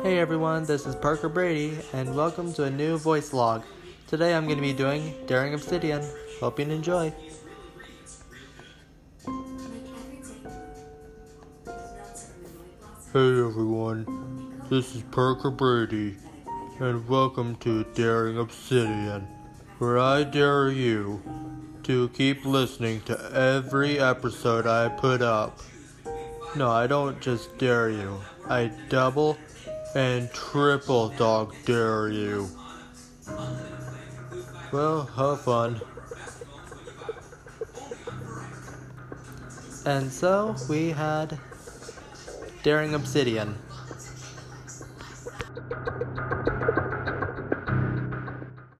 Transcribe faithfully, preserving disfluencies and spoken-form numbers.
Hey everyone, this is Parker Brady, and welcome to a new voice log. Today I'm going to be doing Daring Obsidian. Hope you enjoy. Hey everyone, this is Parker Brady, and welcome to Daring Obsidian, where I dare you to keep listening to every episode I put up. No, I don't just dare you, I double and triple dog dare you. Well, have fun. And so we had Daring Obsidian.